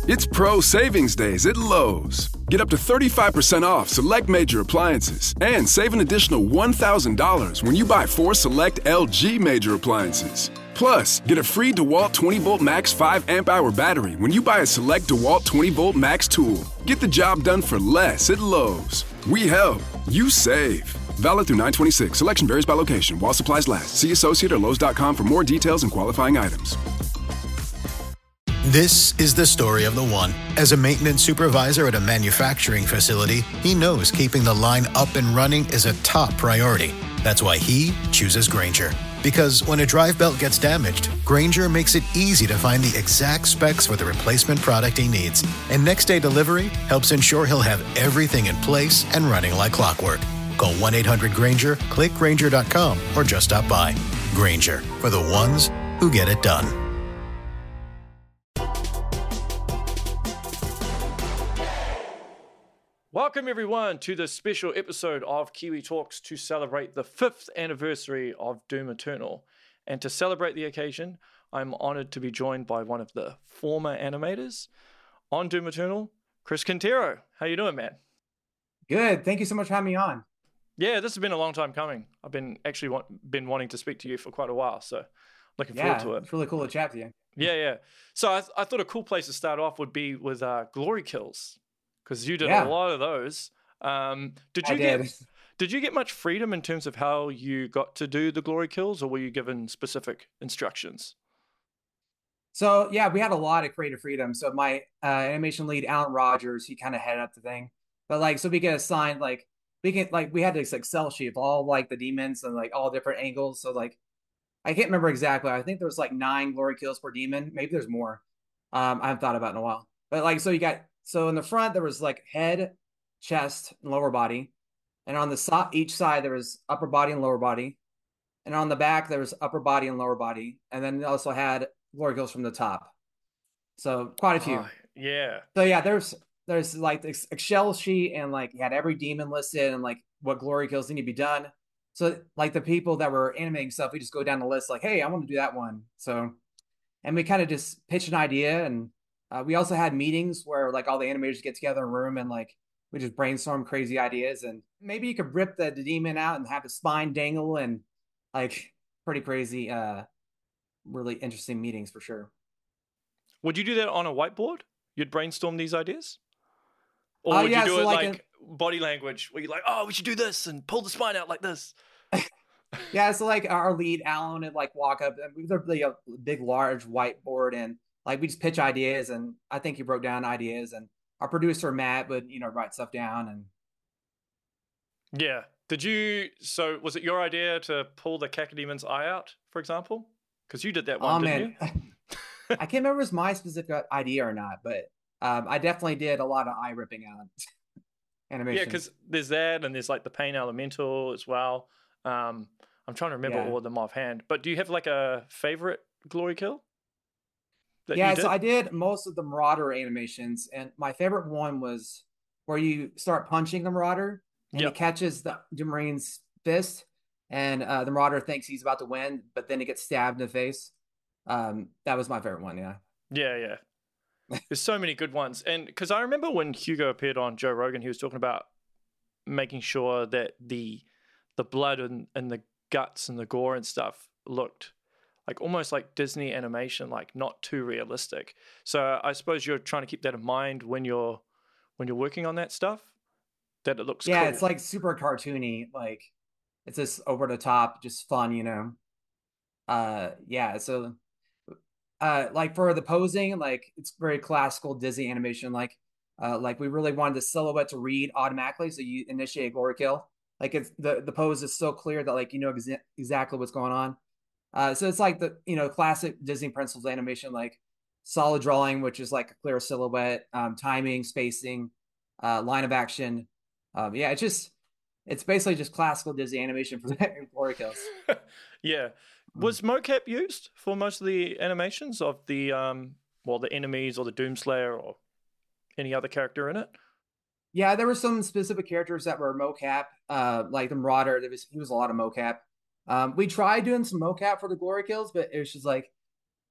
It's Pro Savings Days at Lowe's. Get up to 35% off select major appliances and save an additional $1,000 when you buy 4 select LG major appliances. Plus, get a free DeWalt 20-volt max 5 amp hour battery when you buy a select DeWalt 20-volt max tool. Get the job done for less at Lowe's. We help, you save. Valid through 9/26. Selection varies by location. While supplies last. See associate or Lowes.com for more details and qualifying items. This is the story of the one. As a maintenance supervisor at a manufacturing facility, he knows keeping the line up and running is a top priority. That's why he chooses Grainger. Because when a drive belt gets damaged, Grainger makes it easy to find the exact specs for the replacement product he needs. And next day delivery helps ensure he'll have everything in place and running like clockwork. Call 1-800-GRAINGER, click Grainger.com, or just stop by. Grainger, for the ones who get it done. Welcome, everyone, to this special episode of Kiwi Talks to celebrate the 5th anniversary of Doom Eternal. And to celebrate the occasion, I'm honored to be joined by one of the former animators on Doom Eternal, Chris Quintero. How you doing, man? Good. Thank you so much for having me on. Yeah, this has been a long time coming. I've been actually been wanting to speak to you for quite a while, so looking forward to it. It's really cool to chat to you. Yeah. So I thought a cool place to start off would be with Glory Kills. Because you did a lot of those. Did you get much freedom in terms of how you got to do the Glory Kills, or were you given specific instructions? So yeah, we had a lot of creative freedom. So my animation lead, Alan Rogers, he kind of headed up the thing. But so we get assigned we had this Excel sheet of all the demons and all different angles. So I can't remember exactly. I think there's 9 Glory Kills per demon. Maybe there's more. I haven't thought about it in a while. But So in the front, there was head, chest, and lower body. And on each side, there was upper body and lower body. And on the back, there was upper body and lower body. And then it also had Glory Kills from the top. So quite a few. Yeah. So yeah, there's this Excel sheet, and you had every demon listed and what Glory Kills need to be done. So the people that were animating stuff, we just go down the list hey, I want to do that one. So, and we kind of just pitch an idea, and we also had meetings where all the animators get together in a room and we just brainstorm crazy ideas, and maybe you could rip the demon out and have the spine dangle, and pretty crazy, really interesting meetings for sure. Would you do that on a whiteboard? You'd brainstorm these ideas? Or would you do it body language where you're we should do this and pull the spine out like this? Yeah, so our lead, Alan, would walk up, and we have a big, large whiteboard, and we just pitch ideas, and I think he broke down ideas, and our producer, Matt, would, write stuff down. And yeah. So was it your idea to pull the Cacademon's eye out, for example? Because you did that one, didn't you? I can't remember if it was my specific idea or not, but I definitely did a lot of eye ripping out animation. Yeah, because there's that, and there's the Pain Elemental as well. I'm trying to remember all of them offhand, but do you have a favorite Glory Kill? Yeah, so I did most of the Marauder animations, and my favorite one was where you start punching the Marauder, and he catches the Doomarine's fist, and the Marauder thinks he's about to win, but then he gets stabbed in the face. That was my favorite one, yeah. Yeah. There's so many good ones. And because I remember when Hugo appeared on Joe Rogan, he was talking about making sure that the blood and the guts and the gore and stuff looked almost like Disney animation, not too realistic. So I suppose you're trying to keep that in mind when you're working on that stuff, that it looks cool. Yeah, it's super cartoony. It's just over the top, just fun, Yeah, so for the posing, it's very classical Disney animation. We really wanted the silhouette to read automatically, so you initiate a Glory Kill. It's the pose is so clear that exactly what's going on. So it's the classic Disney principles animation, solid drawing, which is a clear silhouette, timing, spacing, line of action. It's basically just classical Disney animation for the Glory Kills. Yeah. Was mocap used for most of the animations of the the enemies or the Doomslayer or any other character in it? Yeah, there were some specific characters that were mocap, the Marauder. He was a lot of mocap. We tried doing some mocap for the Glory Kills, but it was just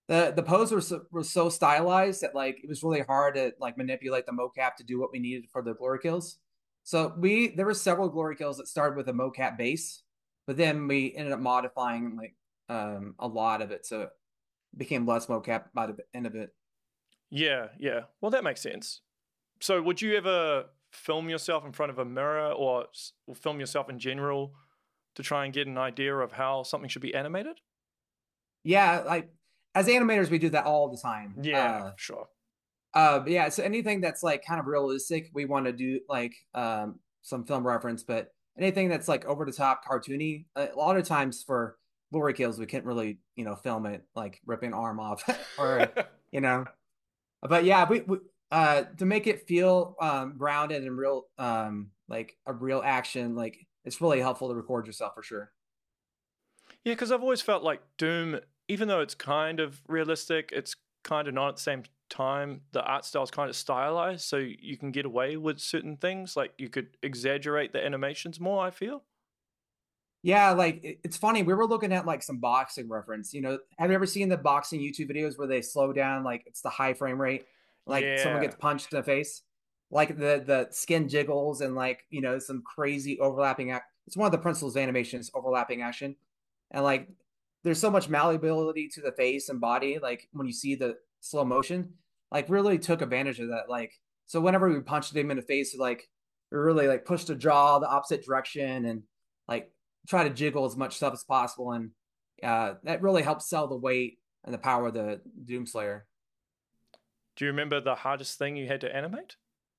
The pose were so stylized that like it was really hard to like manipulate the mocap to do what we needed for the glory kills. So there were several glory kills that started with a mocap base, but then we ended up modifying like a lot of it, so it became less mocap by the end of it. Yeah, yeah. Well, that makes sense. So, would you ever film yourself in front of a mirror or film yourself in general to try and get an idea of how something should be animated? Yeah, like as animators, we do that all the time. Yeah, sure. But yeah, so anything that's like kind of realistic, we want to do like some film reference, but anything that's like over the top cartoony, a lot of times for glory kills, we can't really, film it like ripping an arm off or, you know, but yeah, we to make it feel grounded and real, like a real action, like it's really helpful to record yourself for sure. Yeah, because I've always felt like Doom, even though it's kind of realistic, it's kind of not at the same time. The art style is kind of stylized, so you can get away with certain things. Like you could exaggerate the animations more, I feel. Yeah, like it's funny. We were looking at like some boxing reference. Have you ever seen the boxing YouTube videos where they slow down, like it's the high frame rate, like someone Yeah. gets punched in the face, like the skin jiggles and like some crazy overlapping act. It's one of the principles of animation is overlapping action, and like there's so much malleability to the face and body. Like when you see the slow motion, like really took advantage of that. Like so, whenever we punched him in the face, like we really like pushed the jaw the opposite direction and like try to jiggle as much stuff as possible, and that really helps sell the weight and the power of the Doomslayer. Do you remember the hardest thing you had to animate?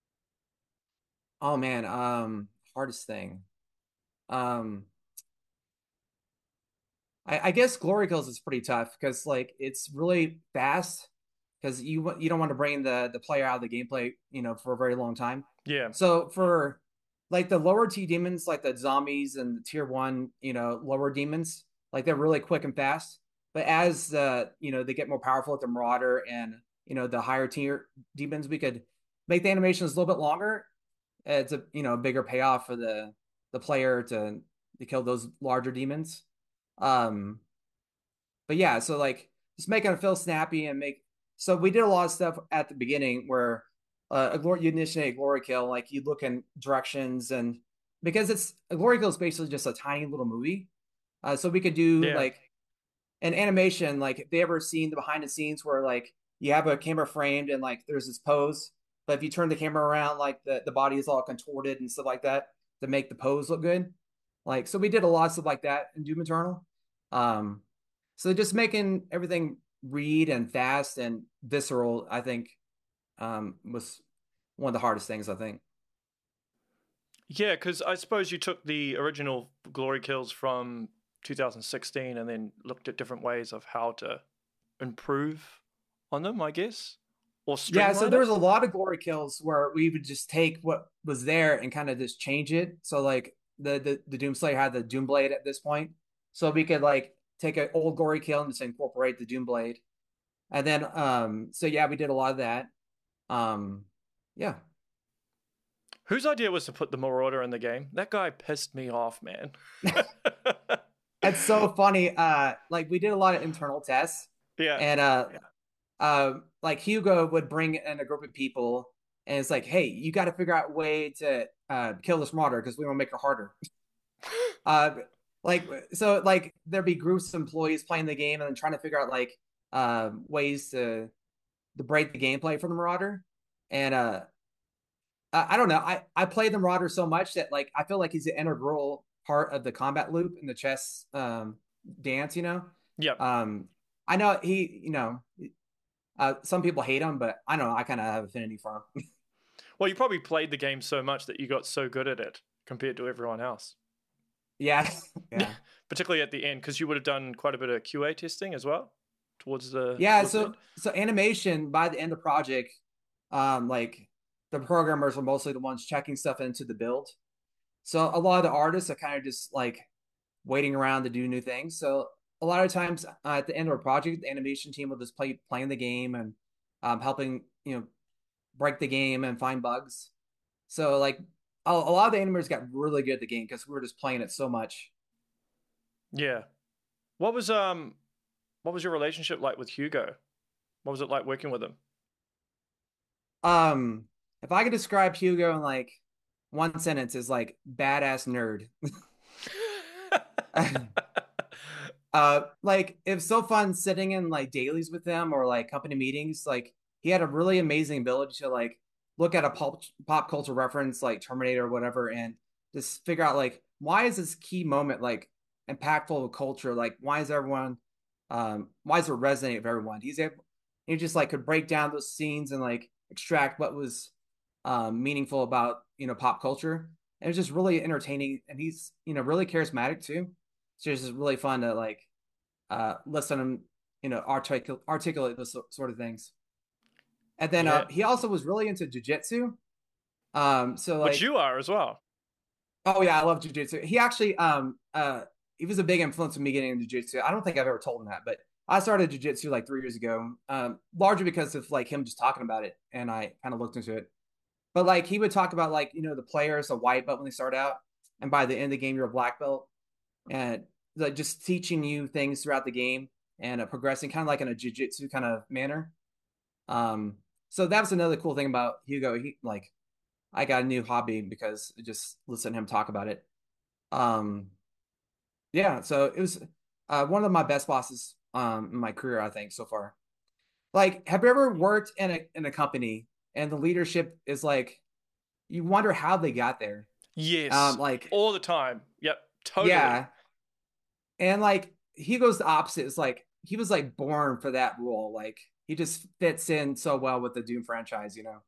Oh man, hardest thing. Um, I guess Glory Kills is pretty tough because like it's really fast because you don't want to bring the player out of the gameplay for a very long time. Yeah. So for like the lower T demons, like the zombies and the tier one, lower demons, like they're really quick and fast. But as they get more powerful with the Marauder and the higher tier demons, we could make the animations a little bit longer. It's a bigger payoff for the player to kill those larger demons. Um, but yeah, so like just making it feel snappy and make. So we did a lot of stuff at the beginning where you initiate a glory kill, like you look in directions, and because it's a glory kill is basically just a tiny little movie. So we could do Yeah. like an animation, like if they ever seen the behind the scenes where like you have a camera framed and like there's this pose, but if you turn the camera around, like the body is all contorted and stuff like that to make the pose look good. Like so we did a lot of stuff like that in Doom Eternal. Um, so just making everything read and fast and visceral, I think, was one of the hardest things, I think. Yeah, because I suppose you took the original Glory Kills from 2016 and then looked at different ways of how to improve on them, I guess, or Yeah, so streamline there it. was a lot of glory kills where we would just take what was there and kind of just change it. So like the Doomslayer had the Doomblade at this point, so we could like take an old glory kill and just incorporate the Doomblade, and then so yeah, we did a lot of that. Um, yeah, Whose idea was to put the Marauder in the game? That guy pissed me off, man. it's so funny. Like we did a lot of internal tests, Yeah. and like Hugo would bring in a group of people, and it's like, hey, you got to figure out a way to kill this marauder because we want to make it harder. Uh, like so, like there'd be groups of employees playing the game and then trying to figure out like ways to break the gameplay for the marauder. And I don't know. I play the marauder so much that like I feel like he's an integral part of the combat loop in the chess dance. Yep. I know some people hate him, but I don't know. I kind of have affinity for him. Well, you probably played the game so much that you got so good at it compared to everyone else. Yeah, yeah, Particularly at the end, because you would have done quite a bit of QA testing as well towards yeah. the So end. so animation by the end of the project, like the programmers were mostly the ones checking stuff into the build. So a lot of the artists are kind of just like waiting around to do new things. So a lot of times at the end of a project, the animation team will just playing the game and helping break the game and find bugs. So like a lot of the animators got really good at the game because we were just playing it so much. Yeah. What was What was your relationship like with Hugo? What was it like working with him? If I could describe Hugo in like one sentence, is like badass nerd. Like it was so fun sitting in like dailies with them or like company meetings. Like he had a really amazing ability to like look at a pop culture reference like Terminator or whatever and just figure out like why is this key moment like impactful to culture? Like why is everyone why does it resonate with everyone? He just like could break down those scenes and like extract what was meaningful about pop culture. And it was just really entertaining and he's really charismatic too. So it's just really fun to like listen to him, articulate those sort of things. And then Yeah. he also was really into jujitsu. So Which like, you are as well. oh yeah, I love jujitsu. He actually he was a big influence on me getting into jujitsu. I don't think I've ever told him that, but I started jujitsu like 3 years ago, largely because of like him just talking about it, and I kind of looked into it. But like he would talk about like the players a white belt when they start out, and by the end of the game you're a black belt, and like just teaching you things throughout the game and progressing kind of like in a jiu-jitsu kind of manner. So that was another cool thing about Hugo. He like I got a new hobby because just listening to him talk about it. Um, yeah, so it was one of my best bosses in my career, I think, so far. Like, have you ever worked in a company and the leadership is like you wonder how they got there? Yes. Like All the time. Yep. Totally. yeah, and like he goes the opposite. It's like he was like born for that role. Like he just fits in so well with the Doom franchise.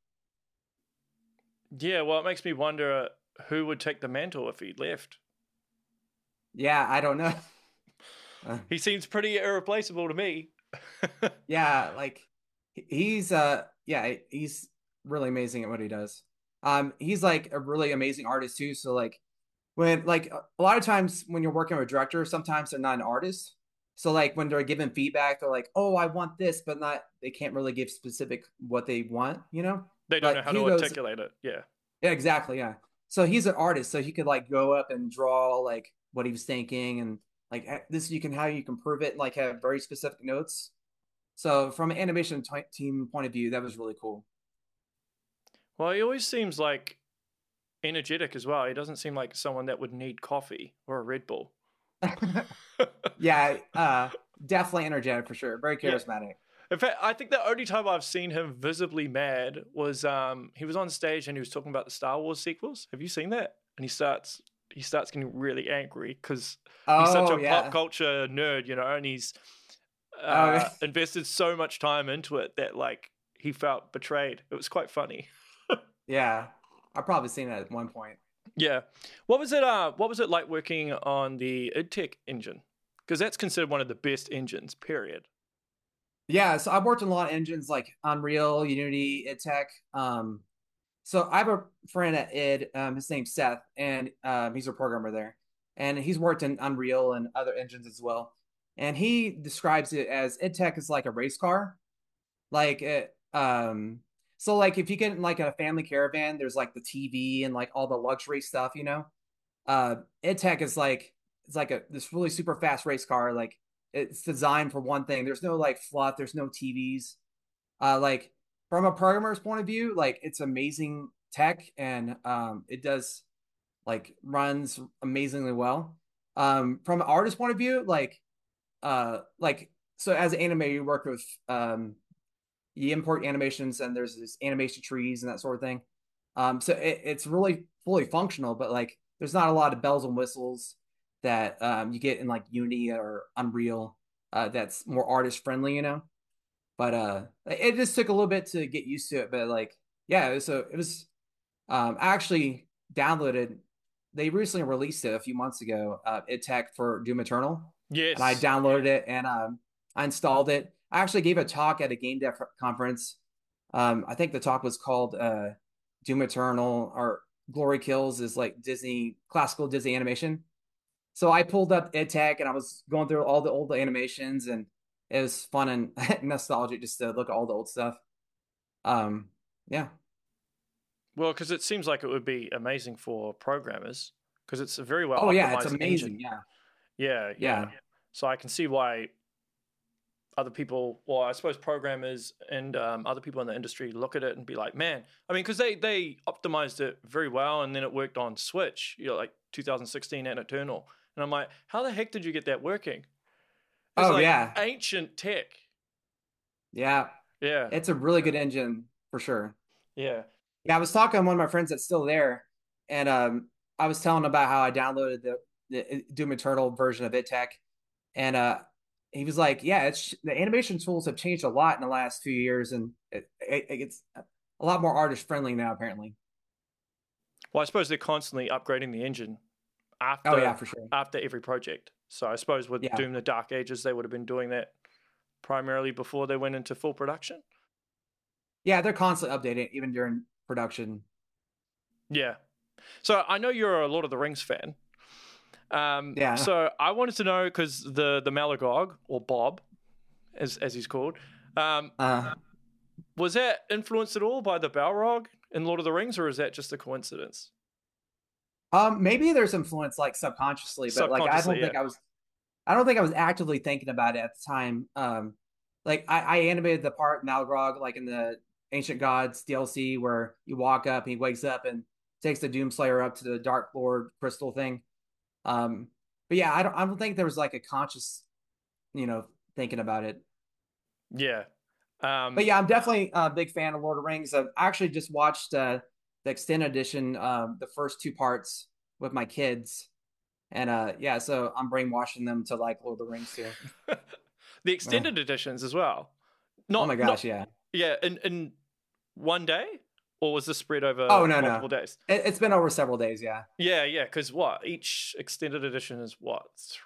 Yeah. Well, it makes me wonder who would take the mantle if he left. Yeah, I don't know. He seems pretty irreplaceable to me. Yeah, like he's yeah, he's really amazing at what he does. He's like a really amazing artist too. So like when like a lot of times when you're working with a director, sometimes they're not an artist. So like when they're giving feedback, they're like, "Oh, I want this," but not they can't really give specific what they want. They don't know But how to Hugo's articulate it. Yeah. yeah, exactly, yeah. So he's an artist, so he could like go up and draw like what he was thinking and like this you can how you can prove it and like have very specific notes. So from an animation team point of view, that was really cool. Well, he always seems like energetic as well. He doesn't seem like someone that would need coffee or a Red Bull. Yeah, definitely energetic for sure. Very Yeah. charismatic. In fact, I think the only time I've seen him visibly mad was he was on stage and he was talking about the Star Wars sequels. Have you seen that? And he starts getting really angry because he's such Oh a pop yeah. culture nerd, and he's Oh invested so much time into it that like he felt betrayed. It was quite funny. yeah. I've probably seen that at one point. Yeah. What was it like working on the IdTech engine? Because that's considered one of the best engines, period. Yeah, so I've worked on a lot of engines like Unreal, Unity, IdTech. So I have a friend at id. His name's Seth, and he's a programmer there, and he's worked in Unreal and other engines as well. And he describes it as IdTech is like a race car, like it. So like if you get in like a family caravan, there's like the TV and like all the luxury stuff. IdTech is like it's like this really super fast race car. Like it's designed for one thing. There's no like fluff. There's no TVs. Like from a programmer's point of view, like it's amazing tech and it does like runs amazingly well. From an artist point of view, like so as an animator, you work with you import animations and there's this animation trees and that sort of thing. So it's really fully functional, but like there's not a lot of bells and whistles that you get in like Unity or Unreal that's more artist friendly. But it just took a little bit to get used to it. But like, yeah, it was I actually downloaded. They recently released it a few months ago, IdTech for Doom Eternal, and I Yes. downloaded it and I installed it. I actually gave a talk at a game dev conference. I think the talk was called Doom Eternal or Glory Kills is like Disney classical Disney animation. So I pulled up IdTech and I was going through all the old animations and it was fun and nostalgic just to look at all the old stuff. Um, yeah. Well, because it seems like it would be amazing for programmers because it's a very well Oh yeah, it's optimized amazing. engine. Yeah. Yeah, yeah. Yeah. So I can see why other people, or I suppose programmers and other people in the industry look at it and be like, man, I mean, because they optimized it very well, and then it worked on Switch, like 2016 and Eternal. And I'm like, how the heck did you get that working? It's like yeah. ancient tech. Yeah. Yeah. It's a really good engine for sure. Yeah. Yeah, I was talking to one of my friends that's still there, and I was telling him about how I downloaded the Doom Eternal version of ItTech, and he was like, "Yeah, it's the animation tools have changed a lot in the last few years, and it's a lot more artist friendly now, apparently." Well, I suppose they're constantly upgrading the engine after Oh yeah, for sure. after every project. So I suppose with Yeah, Doom: The Dark Ages, they would have been doing that primarily before they went into full production. yeah, they're constantly updating even during production. Yeah. So I know you're a Lord of the Rings fan. Yeah. So I wanted to know, because the Malagog, or Bob, as he's called, Uh, was that influenced at all by the Balrog in Lord of the Rings, or is that just a coincidence? maybe there's influence like subconsciously, but like Subconsciously, yeah. I don't think I was actively thinking about it at the time. Like I animated the part Malgrog like in the Ancient Gods DLC where you walk up and he wakes up and takes the Doomslayer up to the Dark Lord crystal thing. Um, but yeah, I don't think there was like a conscious, thinking about it. Yeah. But yeah, I'm definitely a big fan of Lord of the Rings. I've actually just watched the extended edition, the first two parts with my kids, and yeah, so I'm brainwashing them to like Lord of the Rings too. The Uh, extended editions as well. oh my Not gosh, yeah. yeah, in one day, or was this spread over Oh no, no, multiple days? it's been over several days. Yeah. Yeah. Because what, each extended edition is what,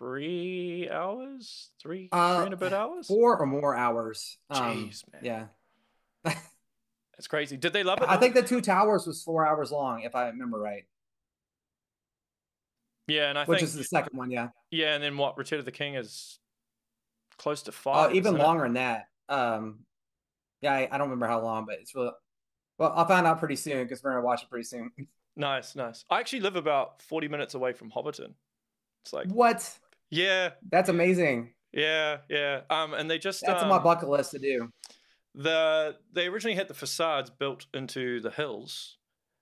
3 hours, three Uh, and a bit hours? 4 or more hours. Jeez, man, Yeah. that's crazy. Did they love it I though? think the Two Towers was 4 hours long, if I remember right, Yeah, and I which think is the second one. Yeah. yeah, and then what, Return of the King is close to 5, Even isn't it? longer than that. Yeah, I don't remember how long, but it's really well. I'll find out pretty soon because we're gonna watch it pretty soon. Nice. I actually live about 40 minutes away from Hobbiton. It's like, What? yeah, That's amazing. yeah. And they just That's on my bucket list to do. they originally had the facades built into the hills,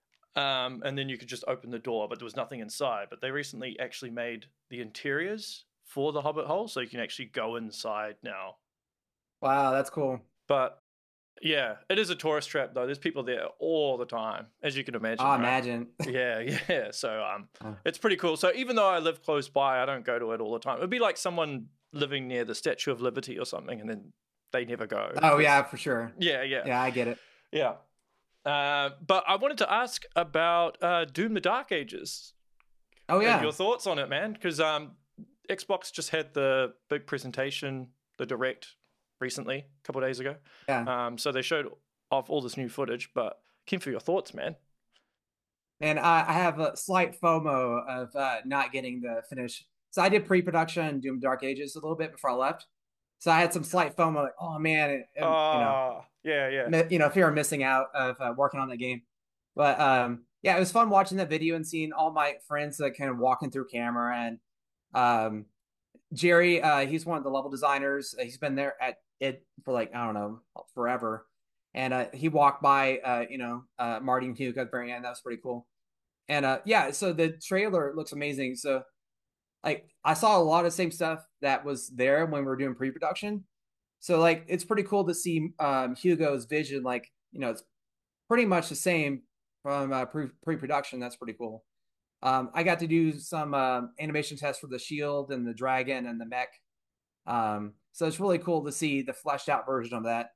and then you could just open the door, but there was nothing inside. But they recently actually made the interiors for the Hobbit hole, so you can actually go inside now. Wow, that's cool. But yeah, it is a tourist trap though. There's people there all the time, as you can imagine, I right? imagine. Yeah. So Uh, it's pretty cool. So even though I live close by, I don't go to it all the time. It'd be like someone living near the Statue of Liberty or something, and then they never go. oh yeah, for sure. Yeah. Yeah, I get it. Yeah. But I wanted to ask about Doom: The Dark Ages. Oh yeah. Your thoughts on it, man? Because Xbox just had the big presentation, the Direct, recently, a couple of days ago. Yeah. So they showed off all this new footage, but keen for your thoughts, man. And I have a slight FOMO of not getting the finish. So I did pre-production on Doom Dark Ages a little bit before I left. So I had some slight FOMO, like, oh man, Yeah. fear of missing out of working on the game. But yeah, it was fun watching that video and seeing all my friends that kind of walking through camera. And um, Jerry, he's one of the level designers. He's been there at it for like, I don't know, forever. And he walked by, Marty and Hugh at the very end. That was pretty cool. And yeah, so the trailer looks amazing. So like I saw a lot of same stuff that was there when we were doing pre-production. So like it's pretty cool to see Hugo's vision. Like it's pretty much the same from pre-production. That's pretty cool. I got to do some animation tests for the shield and the dragon and the mech. So it's really cool to see the fleshed out version of that.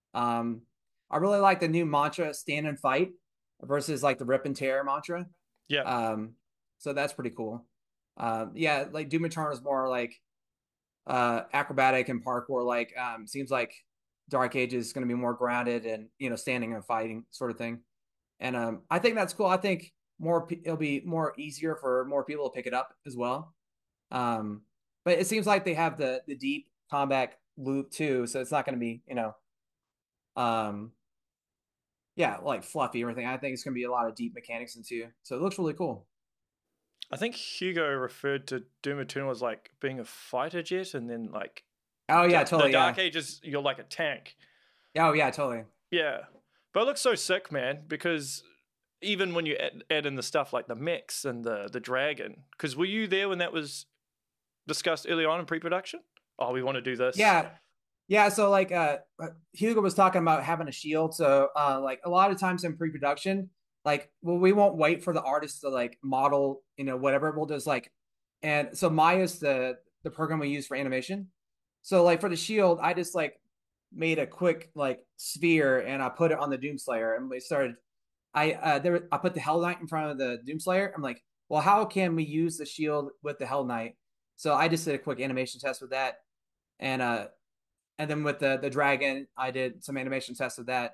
I really like the new mantra, stand and fight, versus like the rip and tear mantra. Yeah. So that's pretty cool. Yeah, like Doom Eternal is more like acrobatic and parkour. Like seems like Dark Ages is going to be more grounded and standing and fighting sort of thing. And I think that's cool. I think it'll be more easier for more people to pick it up as well. But it seems like they have the deep combat loop too, so it's not going to be um, yeah, like fluffy or anything. I think it's going to be a lot of deep mechanics into. So it looks really cool. I think Hugo referred to Doom Eternal as like being a fighter jet, and then like Oh yeah, The totally. Dark Yeah. Ages, you're like a tank. Oh yeah, totally. Yeah, but it looks so sick, man. Because even when you add in the stuff like the mechs and the dragon, because were you there when that was discussed early on in pre-production? Oh, we want to do this. Yeah. Yeah, so like Hugo was talking about having a shield. So like a lot of times in pre-production, like well, we won't wait for the artist to like model, whatever. We'll just like and so Maya's the program we use for animation. So like for the shield, I just like made a quick like sphere and I put it on the Doomslayer and we started I put the Hell Knight in front of the Doomslayer. I'm like, well, how can we use the shield with the Hell Knight? So I just did a quick animation test with that. And and then with the dragon, I did some animation tests of that,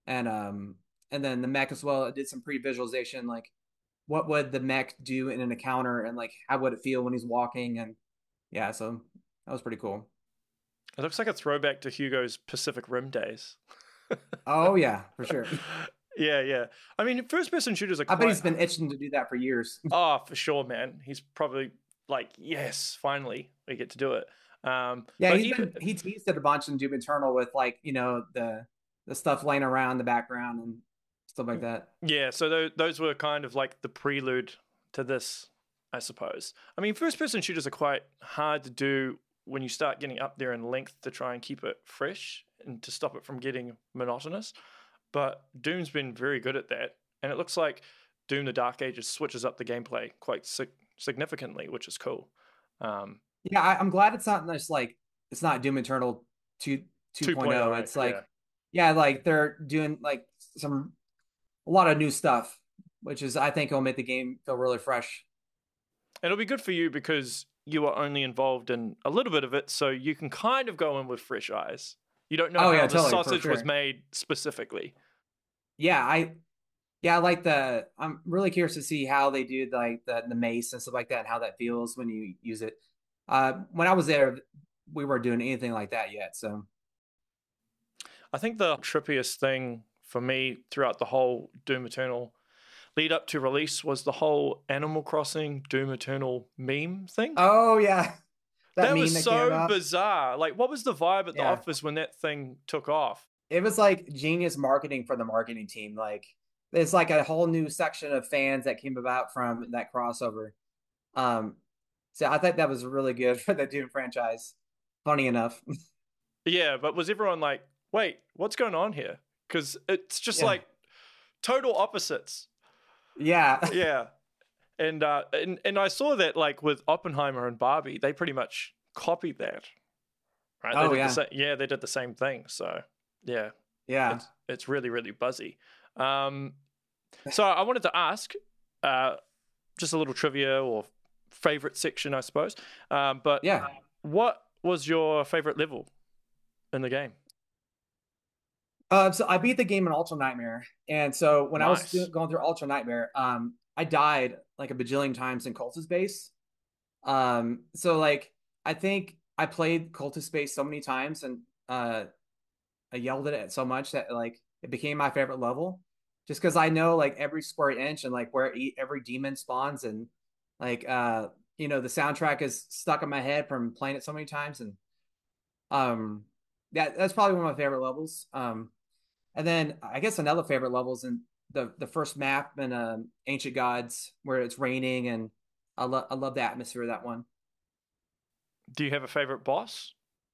and then the mech as well. I did some pre-visualization, like what would the mech do in an encounter, and like how would it feel when he's walking, and yeah, so that was pretty cool. It looks like a throwback to Hugo's Pacific Rim days. Oh yeah, for sure. Yeah, yeah. I mean, first-person shooters are I quite. bet he's been itching to do that for years. Oh, for sure, man. He's probably like, yes, finally we get to do it. Yeah, But even he teased it a bunch in Doom Eternal with like the stuff laying around in the background and stuff like that. yeah, so those were kind of like the prelude to this, I suppose. I mean, first-person shooters are quite hard to do when you start getting up there in length to try and keep it fresh and to stop it from getting monotonous. But Doom's been very good at that, and it looks like Doom: The Dark Ages switches up the gameplay quite significantly, which is cool. Um, Yeah, I'm glad it's not just like it's not Doom Eternal 2 2.0. 2.0, It's like yeah. yeah, like they're doing like a lot of new stuff, which is I think will make the game feel really fresh. It'll be good for you because you are only involved in a little bit of it, so you can kind of go in with fresh eyes. You don't know Oh how yeah, the totally, for sausage was sure. made specifically. Yeah, I like I'm really curious to see how they do like the mace and stuff like that and how that feels when you use it. When I was there, we weren't doing anything like that yet, so I think the trippiest thing for me throughout the whole Doom Eternal lead up to release was the whole Animal Crossing Doom Eternal meme thing. oh yeah, that That meme was that came so out. bizarre. Like, what was the vibe at the Yeah. office when that thing took off? It was like genius marketing for the marketing team. Like there's like a whole new section of fans that came about from that crossover. Um, so I think that was really good for the Doom franchise. Funny enough. Yeah, but was everyone like, wait, what's going on here? Because it's just Yeah. like total opposites. Yeah. Yeah. And I saw that like with Oppenheimer and Barbie, they pretty much copied that. Right? They Oh did yeah. they did the same thing. So yeah, Yeah. it's really, really buzzy. So I wanted to ask, uh, just a little trivia or favorite section, I suppose. But Yeah. what was your favorite level in the game? So I beat the game in Ultra Nightmare, and so when I was Nice. going through Ultra Nightmare, I died like a bajillion times in Cultist Base. So like I think I played Cultist Base so many times, and I yelled at it so much that like it became my favorite level, just because I know like every square inch and like where every demon spawns, and like the soundtrack is stuck in my head from playing it so many times, and um that's probably one of my favorite levels. And then I guess another favorite level is in the first map in Ancient Gods where it's raining, and I love the atmosphere of that one. Do you have a favorite boss?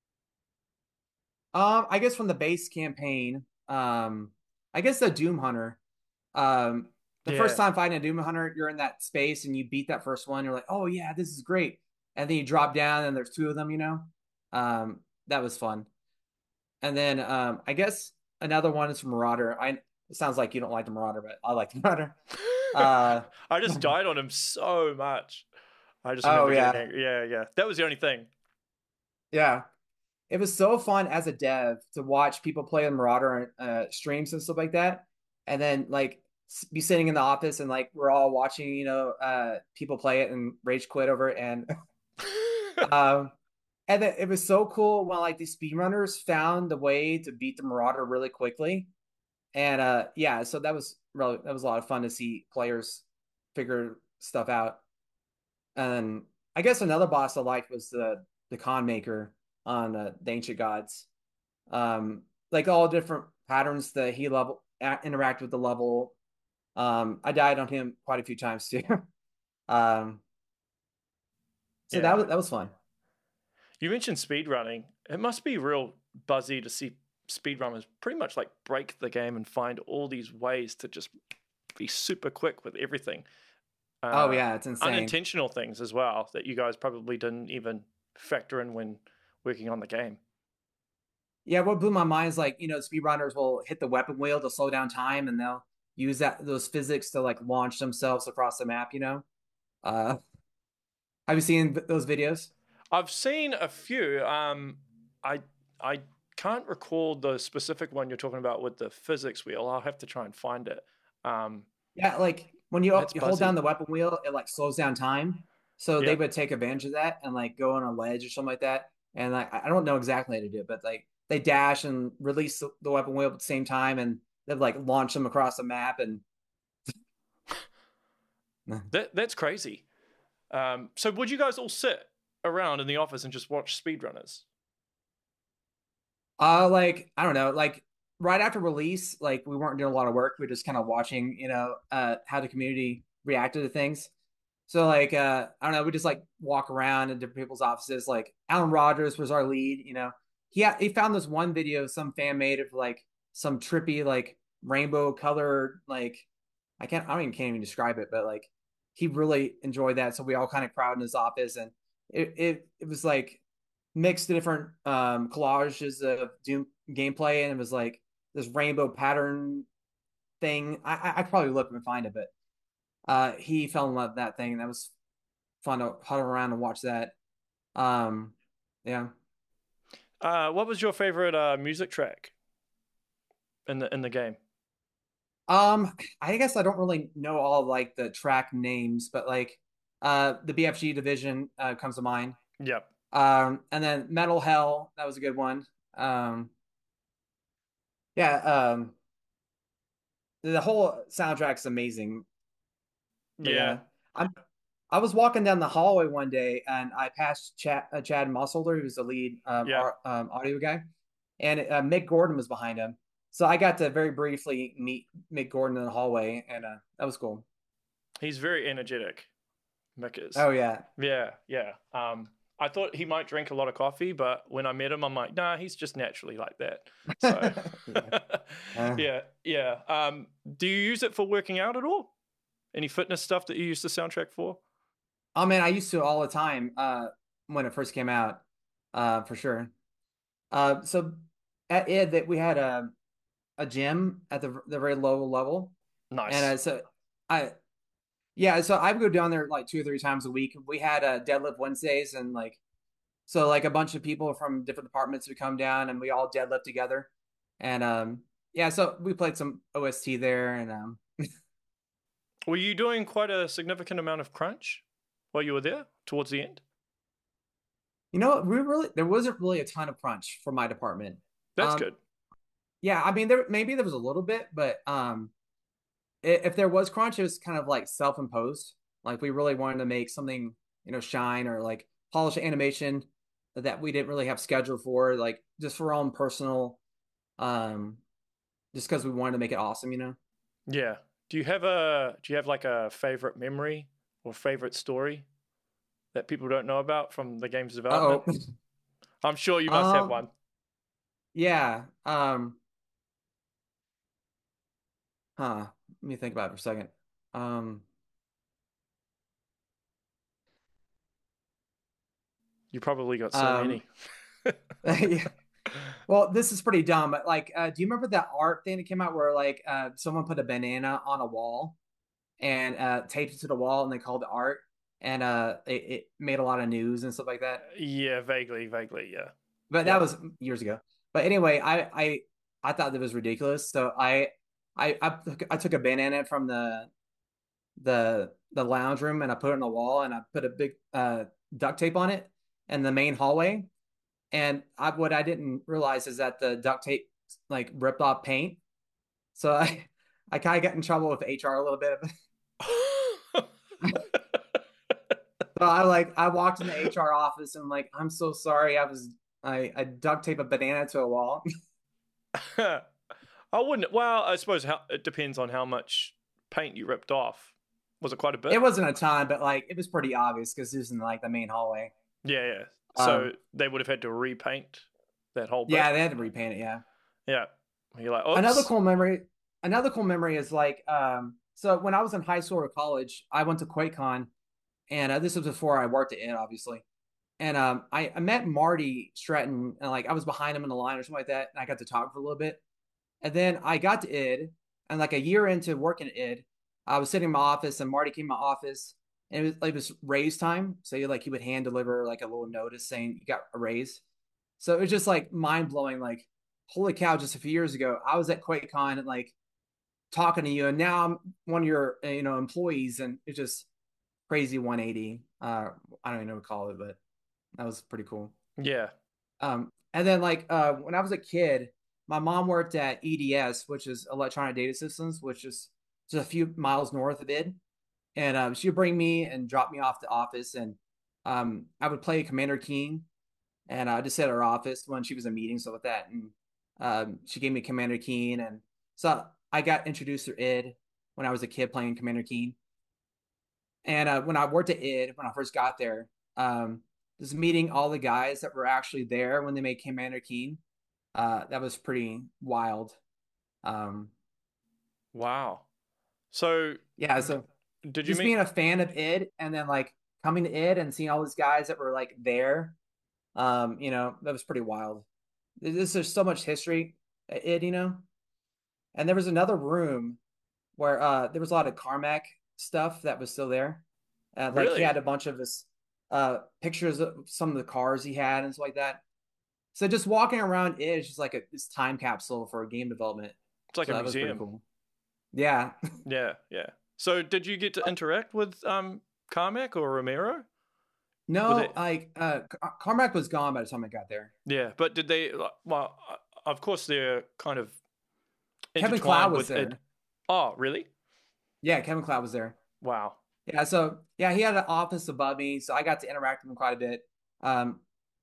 I guess from the base campaign, I guess the Doom Hunter. Um, the first Yeah. time fighting a Doom Hunter, you're in that space and you beat that first one. You're like, oh yeah, this is great. And then you drop down and there's two of them. That was fun. And then I guess another one is from Marauder. It sounds like you don't like the Marauder, but I like the Marauder. Uh, I just died on him so much. I just oh remember getting yeah, angry. Yeah, yeah. That was the only thing. yeah. It was so fun as a dev to watch people play the Marauder streams and stuff like that, and then like be sitting in the office and like we're all watching, people play it and rage quit over it, um, and then it was so cool when like these speedrunners found the way to beat the Marauder really quickly, and yeah, so that was a lot of fun to see players figure stuff out. And I guess another boss I liked was the Con Maker. on the Ancient Gods. Like all different patterns that he interact with the level. I died on him quite a few times too. um, so Yeah. that was fun. You mentioned speed running. It must be real buzzy to see speedrunners pretty much like break the game and find all these ways to just be super quick with everything. Oh Uh, yeah, it's insane. Unintentional things as well that you guys probably didn't even factor in when working on the game. Yeah, what blew my mind is like, speedrunners will hit the weapon wheel to slow down time and they'll use those physics to like launch themselves across the map. Uh have you seen those videos? I've seen a few. I I can't recall the specific one you're talking about with the physics wheel. I'll have to try and find it. Um, Yeah, like when you that's you hold down buzzy. the weapon wheel, it like slows down time. So they Yeah. would take advantage of that and like go on a ledge or something like that. And like I don't know exactly how to do it, but like they dash and release the weapon wheel at the same time and they've like launch them across the map and That's crazy. So would you guys all sit around in the office and just watch speedrunners? like I don't know, like right after release, like we weren't doing a lot of work. We were just kind of watching, how the community reacted to things. So like I don't know, we just like walk around in different people's offices. Like Alan Rogers was our lead. He found this one video some fan made of like some trippy like rainbow color like can't even describe it, but like he really enjoyed that. So we all kind of crowded in his office and it was like mixed different collages of Doom gameplay and it was like this rainbow pattern thing. I probably look and find it, but he fell in love with that thing and that was fun to huddle around and watch that. Um, yeah. What was your favorite music track in the game? I guess I don't really know all like the track names, but like the BFG division comes to mind. Yep. And then Metal Hell, that was a good one. Um, yeah, the whole soundtrack's amazing. But Yeah. yeah, I was walking down the hallway one day and I passed Chad Mossholder, who's the lead Yeah. audio guy, and Mick Gordon was behind him. So I got to very briefly meet Mick Gordon in the hallway, and that was cool. He's very energetic. Mick is. Oh yeah, Yeah. Yeah. I thought he might drink a lot of coffee, but when I met him, I'm like, nah, he's just naturally like that. So, yeah. Uh, yeah, yeah. Do you use it for working out at all? Any fitness stuff that you use the soundtrack for? oh man, I used to all the time when it first came out, for sure. So at id that we had a gym at the very low level, and Nice. so I yeah, so I would go down there like 2 or 3 times a week. We had deadlift Wednesdays, and like so like a bunch of people from different departments would come down, and we all deadlift together. And yeah, so we played some OST there, and Were you doing quite a significant amount of crunch while you were there towards the end? we really there wasn't really a ton of crunch for my department. That's Um, good. yeah, I mean there was a little bit, but if there was crunch, it was kind of like self-imposed. Like we really wanted to make something, shine or like polish animation that we didn't really have scheduled for, like just for our own personal, um, just because we wanted to make it awesome. Yeah. Do you have like a favorite memory or favorite story that people don't know about from the game's development? Oh, I'm sure you must have one. yeah. Let me think about it for a second. Um, You probably got so um, many. yeah. Well, this is pretty dumb, but like, do you remember that art thing that came out where like someone put a banana on a wall and taped it to the wall and they called it art and it made a lot of news and stuff like that. Yeah, vaguely, vaguely, yeah. But that Yep. was years ago. But anyway, I thought that was ridiculous. So I took a banana from the lounge room and I put it on the wall and I put a big duct tape on it in the main hallway. And what I didn't realize is that the duct tape like ripped off paint. So I kind of got in trouble with HR a little bit. So I walked in the HR office and like, I'm so sorry. I was I duct tape a banana to a wall. I wouldn't. Well, I suppose it depends on how much paint you ripped off. Was it quite a bit? It wasn't a ton, but like it was pretty obvious because it was in like the main hallway. Yeah, yeah. So Um, they would have had to repaint that whole bit. yeah, they had to repaint it. Yeah. Yeah. You're like, Another oops. cool memory. Another cool memory is like, so when I was in high school or college, I went to QuakeCon, and this was before I worked at it, obviously. And I met Marty Stratton, and like I was behind him in the line or something like that, and I got to talk for a little bit. And then I got to ID, and like a year into working at ID, I was sitting in my office, and Marty came to my office, and it was raise time. So he would hand deliver like a little notice saying you got a raise. So it was just like mind blowing. Like, holy cow! Just a few years ago, I was at QuakeCon and like talking to you, and now I'm one of your employees, and it's just crazy 180. I don't even know what to call it, but that was pretty cool. Yeah. And then like when I was a kid, my mom worked at EDS, which is Electronic Data Systems, which is just a few miles north of it. And she would bring me and drop me off the office, and I would play Commander Keen, and I just sit at her office when she was in meetings, stuff like that. And she gave me Commander Keen, and so I got introduced to ID when I was a kid playing Commander Keen. And when I worked at ID, when I first got there, just meeting all the guys that were actually there when they made Commander Keen, that was pretty wild. Um, Wow. So yeah, so did you just meet? being a fan of ID and then like coming to ID and seeing all these guys that were like there, that was pretty wild. There's so much history at ID. And there was another room where there was a lot of Carmack stuff that was still there. Like he had Really? a bunch of his pictures of some of the cars he had and stuff like that. So just walking around is just like this time capsule for game development. It's like So a that was pretty museum. cool. Yeah. Yeah, yeah. So did you get to interact with Carmack or Romero? Were No, they? like Carmack was gone by the time I got there. Yeah, but did they? Well, of course they're kind of Kevin Cloud intertwined was with it. there. Oh, really? Yeah, Kevin Cloud was there. Wow. Yeah, so yeah, he had an office above me, so I got to interact with him quite a bit. Um,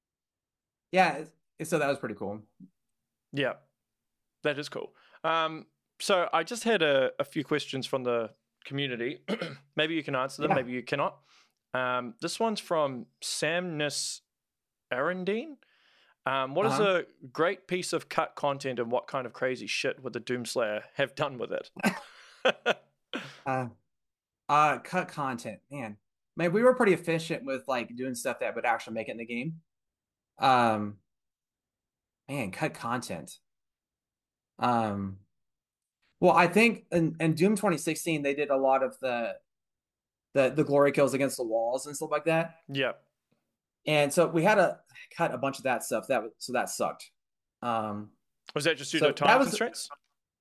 yeah, so that was pretty cool. Yeah, that is cool. So I just had a few questions from the community. Maybe you can answer them, Yeah. maybe you cannot. This one's from Samnus Arundine. What is Uh-huh. a great piece of cut content and what kind of crazy shit would the Doomslayer have done with it? Uh, cut content, man. Man, we were pretty efficient with like doing stuff that would actually make it in the game. Um, man, cut content. Um, well, I think in Doom 2016 they did a lot of the glory kills against the walls and stuff like that. Yeah. And so we had to cut a bunch of that stuff. So that sucked. Um, Was that just due to so that time was constraints?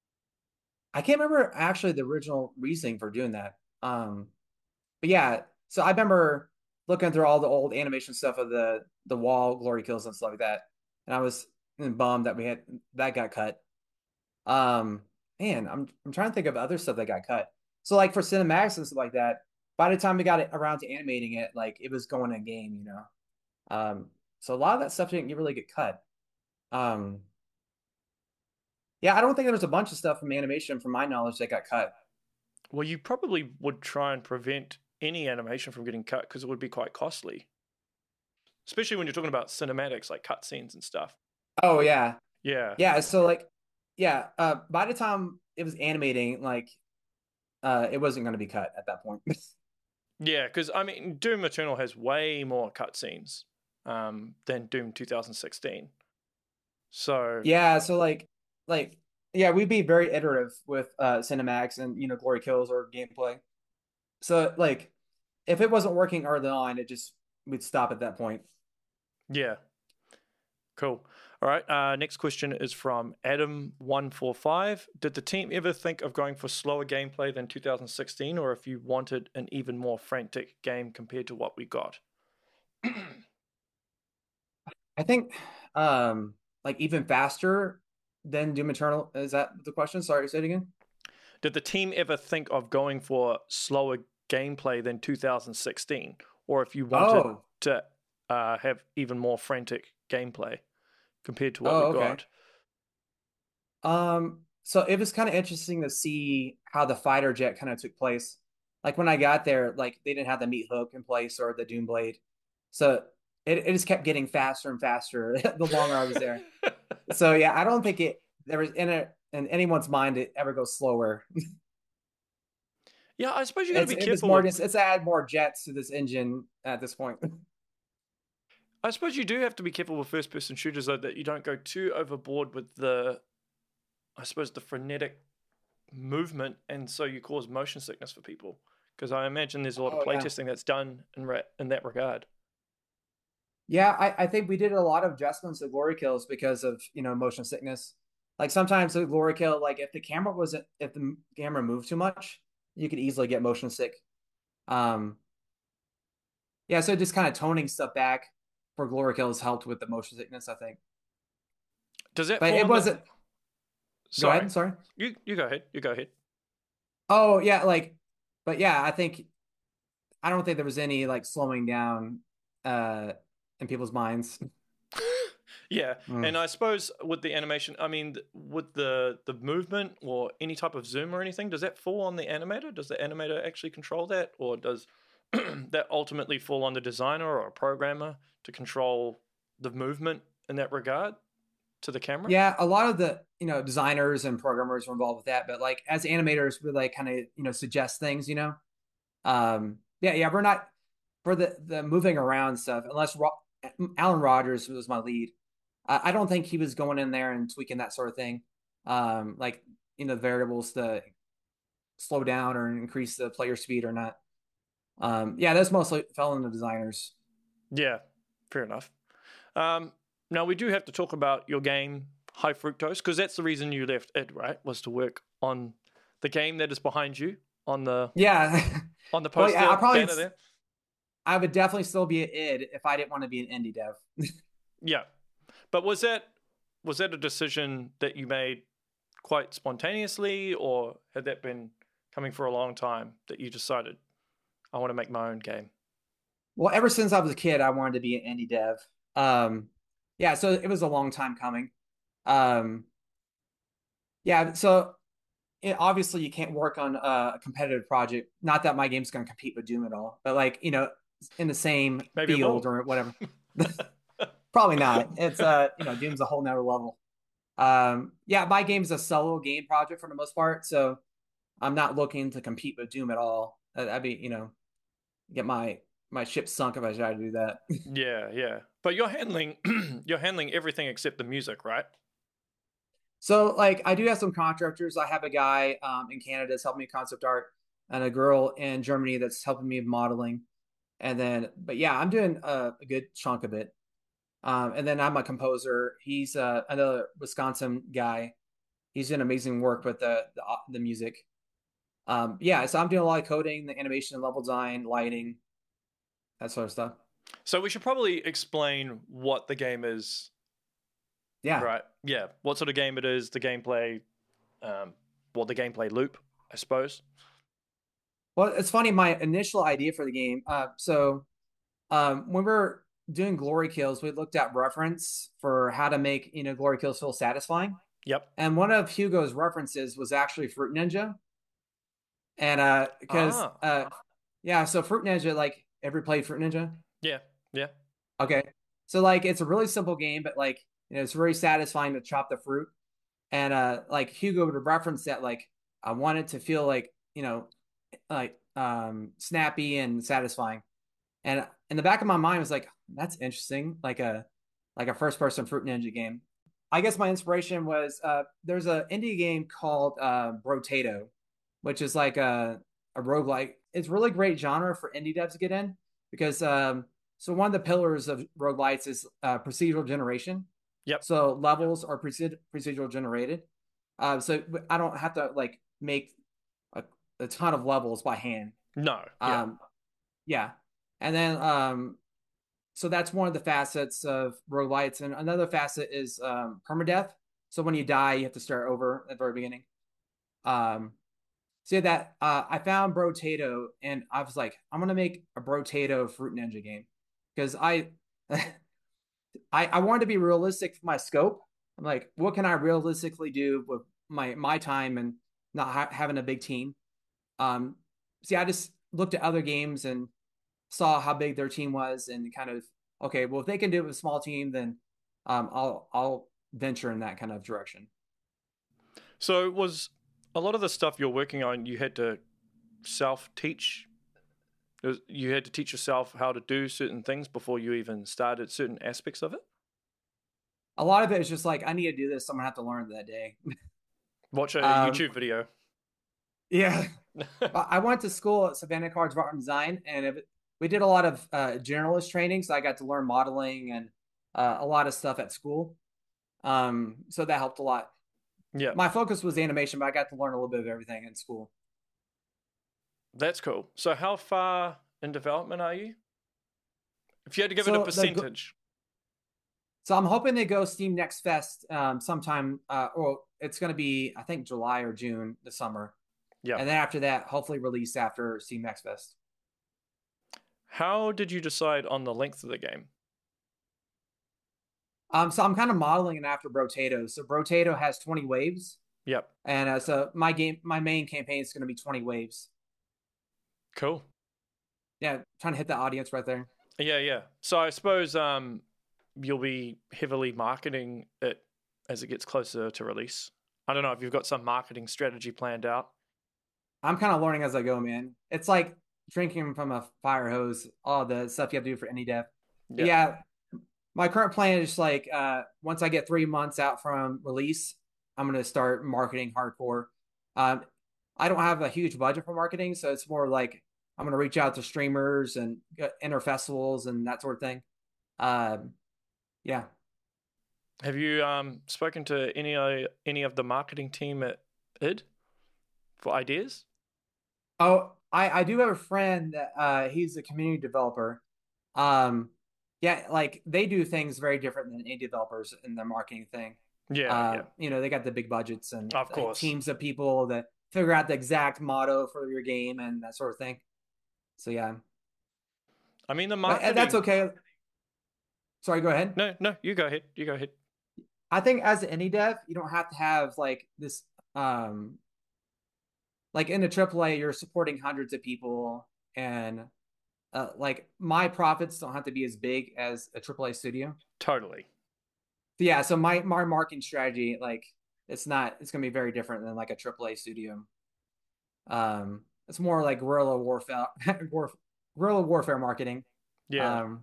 I can't remember actually the original reasoning for doing that. But yeah, so I remember looking through all the old animation stuff of the wall glory kills and stuff like that, and I was bummed that we had that got cut. Um, man, I'm trying to think of other stuff that got cut. So like for cinematics and stuff like that, by the time we got it around to animating it, like it was going in game. So a lot of that stuff didn't really get cut. Um, yeah, I don't think there was a bunch of stuff from animation, from my knowledge, that got cut. Well, you probably would try and prevent any animation from getting cut because it would be quite costly, especially when you're talking about cinematics like cutscenes and stuff. Oh yeah, Yeah. yeah. So like, yeah. By the time it was animating, like, it wasn't going to be cut at that point. Yeah, because I mean, Doom Eternal has way more cutscenes than Doom 2016. So, Yeah. So like, yeah, we'd be very iterative with cinematics and glory kills or gameplay. So like, if it wasn't working early on, it just we'd stop at that point. yeah, cool. All right. Next question is from Adam145. Did the team ever think of going for slower gameplay than 2016, or if you wanted an even more frantic game compared to what we got? I think like even faster than Doom Eternal. Is that the question? Sorry, say it again. Did the team ever think of going for slower gameplay than 2016, or if you wanted Oh, to have even more frantic gameplay? compared to what Oh, we've okay. got. So it was kind of interesting to see how the fighter jet kind of took place. Like when I got there, like they didn't have the meat hook in place or the Doom blade. So it just kept getting faster and faster the longer I was there. So yeah, I don't think it there was in anyone's mind it ever goes slower. Yeah, I suppose you got to be It was careful more with. just it's add more jets to this engine at this point. I suppose you do have to be careful with first-person shooters though that you don't go too overboard with the, I suppose, the frenetic movement, and so you cause motion sickness for people. Because I imagine there's a lot of Oh yeah. playtesting that's done in that regard. Yeah, I think we did a lot of adjustments to glory kills because of, motion sickness. Like sometimes the glory kill, like if the camera moved too much, you could easily get motion sick. Um, yeah, so just kind of toning stuff back for glory kills helped with the motion sickness, I think. Does that But fall it under? wasn't. Go Sorry, ahead. Sorry. you go ahead. You go ahead. Oh yeah, but yeah, I don't think there was any like slowing down uh in people's minds. Yeah, Mm. and I suppose with the animation, I mean, with the movement or any type of zoom or anything, does that fall on the animator? Does the animator actually control that, or does that ultimately fall on the designer or a programmer to control the movement in that regard to the camera? Yeah, a lot of the, designers and programmers were involved with that, but like as animators, we like kind of, suggest things, yeah, yeah, we're not for the moving around stuff, Alan Rogers was my lead. I don't think he was going in there and tweaking that sort of thing. Like, variables to slow down or increase the player speed or not. Yeah, that's mostly fell in the designers. Yeah, fair enough. Um, Now we do have to talk about your game, High Fructose, because that's the reason you left id, right? Was to work on the game that is behind you on the Yeah. on the Well, yeah, poster banner there. I would definitely still be an id if I didn't want to be an indie dev. Yeah, but was that a decision that you made quite spontaneously, or had that been coming for a long time that you decided I want to make my own game? Well, ever since I was a kid, I wanted to be an indie dev. Um, yeah, so it was a long time coming. Um, yeah, so obviously you can't work on a competitive project. Not that my game's going to compete with Doom at all, but like, in the same Maybe it field will. or whatever. Probably not. It's Doom's a whole nother level. Yeah, my game's a solo game project for the most part, so I'm not looking to compete with Doom at all. I'd be, get my ship sunk if I try to do that. Yeah, yeah. But you're handling you're handling everything except the music, right? So like I do have some contractors. I have a guy in Canada that's helping me concept art, and a girl in Germany that's helping me with modeling. And then, but yeah, I'm doing a good chunk of it. And then I'm a composer. He's another Wisconsin guy. He's doing amazing work with the music. Yeah, so I'm doing a lot of coding, the animation, level design, lighting, that sort of stuff. So we should probably explain what the game is, Yeah. right? Yeah, what sort of game it is, the gameplay, the gameplay loop, I suppose. Well, it's funny. My initial idea for the game. When we are doing glory kills, we looked at reference for how to make glory kills feel satisfying. Yep. And one of Hugo's references was actually Fruit Ninja. And because Ah, yeah, so Fruit Ninja, like, ever played Fruit Ninja? yeah, yeah, Okay. So like it's a really simple game, but like it's very satisfying to chop the fruit. And like Hugo would reference that, like I want it to feel like, like snappy and satisfying. And in the back of my mind was like, that's interesting, like a first person Fruit Ninja game. I guess my inspiration was there's an indie game called Brotato, which is like a roguelike. It's really great genre for indie devs to get in because so one of the pillars of roguelites is procedural generation. yep. So levels are procedural generated. So I don't have to like make a, a ton of levels by hand. No, yeah. Um, yeah. And then so that's one of the facets of roguelites. And another facet is permadeath. So when you die, you have to start over at the very beginning. Um, so yeah, that I found Brotato and I was like, I'm gonna make a Brotato Fruit Ninja game because I I wanted to be realistic for my scope. I'm like, what can I realistically do with my time and not having a big team? See, I just looked at other games and saw how big their team was, and kind of, okay, well, if they can do it with a small team, then I'll venture in that kind of direction. So was a lot of the stuff you're working on, you had to self teach? You had to teach yourself how to do certain things before you even started certain aspects of it? A lot of it is just like, I need to do this, so I'm gonna have to learn that day. Watch a um, YouTube video. yeah, I went to school at Savannah College of Art and Design, and we did a lot of generalist training, so I got to learn modeling and a lot of stuff at school. So that helped a lot. Yeah, My focus was animation, but I got to learn a little bit of everything in school. that's cool. So how far in development are you? If you had to give it a So percentage. so I'm hoping to go Steam Next Fest sometime. Or it's going to be, I think, July or June this summer, Yeah. and then after that, hopefully release after Steam Next Fest. How did you decide on the length of the game? So I'm kind of modeling it after Brotato. So Brotato has 20 waves, Yep. and so my main campaign is going to be 20 waves. Cool. Yeah, trying to hit the audience right there. Yeah, yeah. So I suppose you'll be heavily marketing it as it gets closer to release. I don't know if you've got some marketing strategy planned out. I'm kind of learning as I go, man. It's like drinking from a fire hose, all the stuff you have to do for any dev. But Yeah. yeah, my current plan is just like once I get 3 months out from release, I'm gonna start marketing hardcore. Um, I don't have a huge budget for marketing, so it's more like I'm gonna reach out to streamers and enter festivals and that sort of thing. Um, yeah. Have you spoken to any of the marketing team at ID for ideas? Oh, I do have a friend that he's a community developer. Um, yeah, like they do things very different than indie developers in their marketing thing. Yeah, yeah. They got the big budgets and Of like course. teams of people that figure out the exact motto for your game and that sort of thing. So yeah, I mean the but that's marketing. okay. Sorry, go ahead. No, no, you go ahead. You go ahead. I think as an indie dev, you don't have to have like this. Um, like in the AAA, you're supporting hundreds of people, and like my profits don't have to be as big as a AAA studio. Totally. Yeah, so my marketing strategy, like it's gonna be very different than like a AAA studio. It's more like guerrilla warfare, guerrilla warfare marketing. Yeah. Um,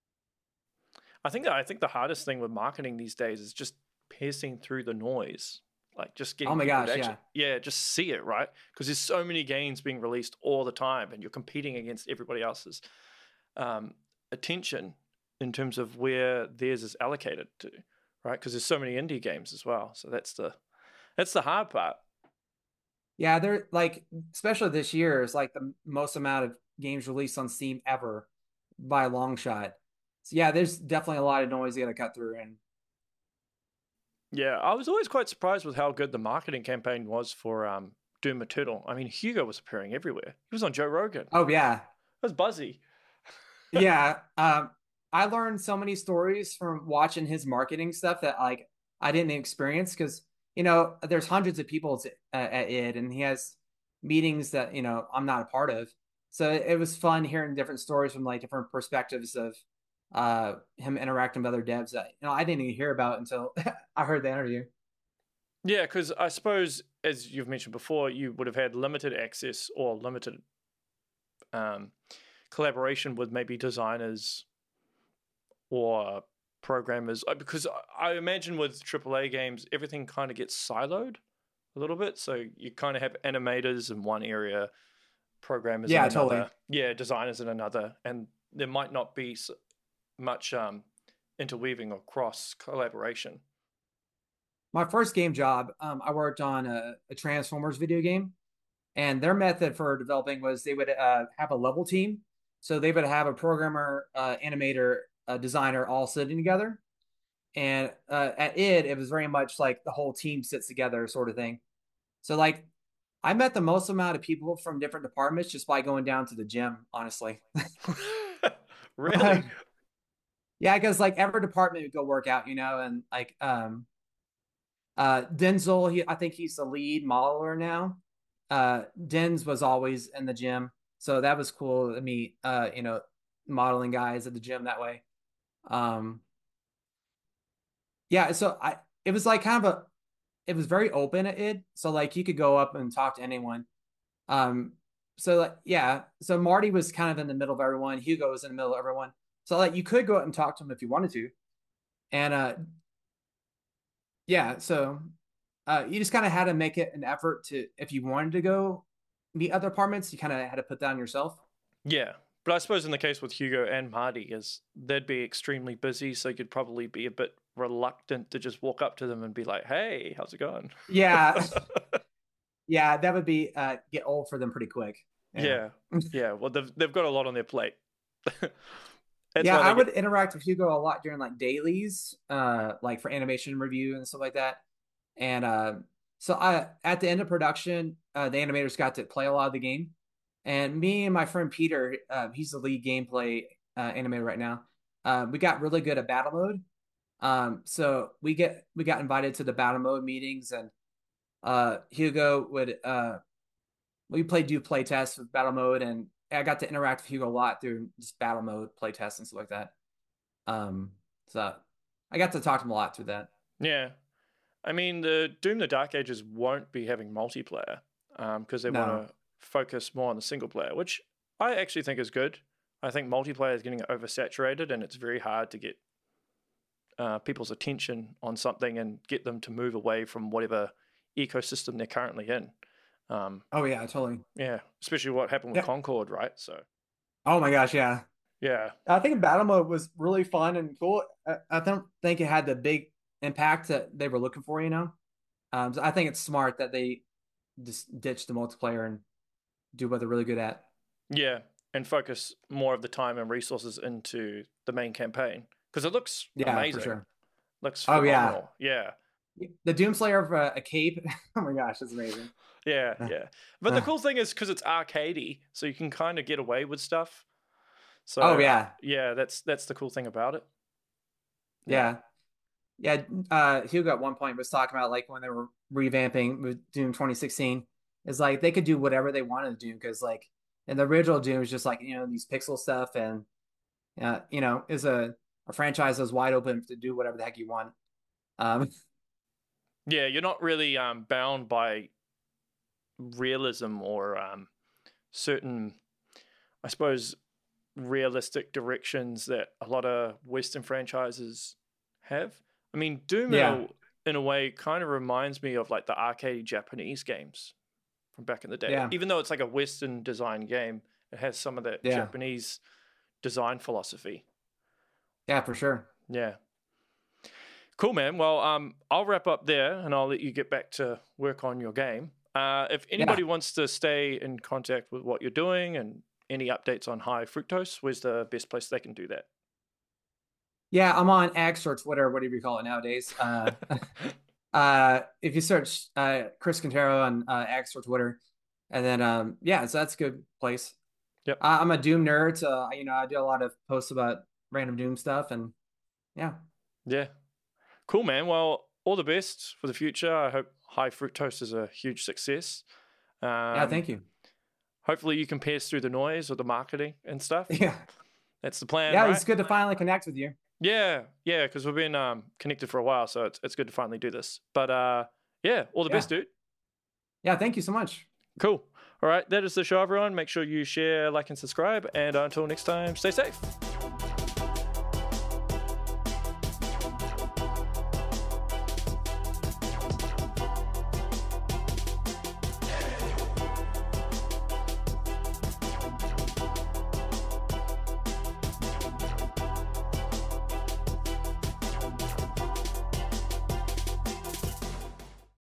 I think the hardest thing with marketing these days is just piercing through the noise. Like just oh getting my people gosh, to yeah, actually, yeah, just see it, right? Because there's so many games being released all the time, and you're competing against everybody else's um, attention in terms of where theirs is allocated to, right? Because there's so many indie games as well. So that's the hard part. yeah. They're like, especially this year is like the most amount of games released on Steam ever by a long shot. So yeah, there's definitely a lot of noise you got to cut through. And Yeah, I was always quite surprised with how good the marketing campaign was for Doom Eternal. I mean, Hugo was appearing everywhere. He was on Joe Rogan. It oh yeah, was buzzy. yeah. I learned so many stories from watching his marketing stuff that like I didn't experience because there's hundreds of people at it, and he has meetings that I'm not a part of. So it was fun hearing different stories from like different perspectives of him interacting with other devs that I didn't even hear about until I heard the interview. Yeah, because I suppose, as you've mentioned before, you would have had limited access or limited um, collaboration with maybe designers or programmers. Because I imagine with AAA games, everything kind of gets siloed a little bit. So you kind of have animators in one area, programmers in Yeah, another, totally. yeah, designers in another, and there might not be much interweaving or cross collaboration. My first game job, I worked on a Transformers video game, and their method for developing was they would have a level team. So they would have a programmer, animator, designer all sitting together. And at it was very much like the whole team sits together sort of thing. So like I met the most amount of people from different departments just by going down to the gym, honestly. Really? Yeah, because like every department would go work out, and like Denzel, I think he's the lead modeler now. Denz was always in the gym, so that was cool to meet modeling guys at the gym that way. Um, yeah, so I it was like kind of a it was very open at it, so like you could go up and talk to anyone. Um, so like yeah, so Marty was kind of in the middle of everyone. Hugo was in the middle of everyone. So like you could go out and talk to him if you wanted to. And yeah, so you just kind of had to make it an effort to if you wanted to go meet other apartments, you kind of had to put that on yourself. Yeah. But I suppose in the case with Hugo and Marty is they'd be extremely busy, so you'd probably be a bit reluctant to just walk up to them and be like, "Hey, how's it going?" Yeah, yeah, that would be get old for them pretty quick. Yeah, yeah. Well, they've got a lot on their plate. Yeah, I would interact with Hugo a lot during like dailies, like for animation review and stuff like that. And so I at the end of production, the animators got to play a lot of the game. And me and my friend Peter, he's the lead gameplay animator right now. We got really good at battle mode. So we got invited to the battle mode meetings, and Hugo would we do play tests with battle mode, and I got to interact with Hugo a lot through just battle mode play tests and stuff like that. So I got to talk to him a lot through that. Yeah, I mean the Doom: The Dark Ages won't be having multiplayer because they want to focus more on the single player, which I actually think is good. I think multiplayer is getting oversaturated, and it's very hard to get people's attention on something and get them to move away from whatever ecosystem they're currently in. Oh yeah, totally. Yeah, especially what happened with Concord, right? So. Oh my gosh, yeah. Yeah. I think battle mode was really fun and cool. I don't think it had the big impact that they were looking for, So I think it's smart that they just ditch the multiplayer and do what they're really good at. Yeah, and focus more of the time and resources into the main campaign because it looks amazing. For sure. Looks phenomenal. Yeah. The Doomslayer of a cape. Oh my gosh, that's amazing. Yeah, yeah. But the cool thing is because it's arcadey, so you can kind of get away with stuff. So yeah, that's the cool thing about it. Yeah. Hugo at one point was talking about like when they were revamping with Doom 2016, is like they could do whatever they wanted to do because like in the original Doom was just like these pixel stuff and is a franchise that's wide open to do whatever the heck you want. Yeah, you're not really bound by realism or certain, I suppose, realistic directions that a lot of Western franchises have. I mean, Doom in a way kind of reminds me of like the arcade Japanese games from back in the day. Yeah. Even though it's like a Western design game, it has some of that Japanese design philosophy. Yeah, for sure. Yeah. Cool, man. Well, I'll wrap up there and I'll let you get back to work on your game. If anybody wants to stay in contact with what you're doing and any updates on High Fructose, where's the best place they can do that? Yeah, I'm on X or Twitter, whatever you call it nowadays. If you search Chris Quintero on X or Twitter, and then so that's a good place. Yep. I'm a Doom nerd, so I do a lot of posts about random Doom stuff, and yeah. Cool, man. Well, all the best for the future. I hope High Fructose is a huge success. Thank you. Hopefully you can pierce through the noise or the marketing and stuff. Yeah. That's the plan, Yeah, right? It's good to finally connect with you. Yeah, because we've been connected for a while, so it's good to finally do this. But all the best, dude. Yeah, thank you so much. Cool. All right, that is the show, everyone. Make sure you share, like, and subscribe. And until next time, stay safe.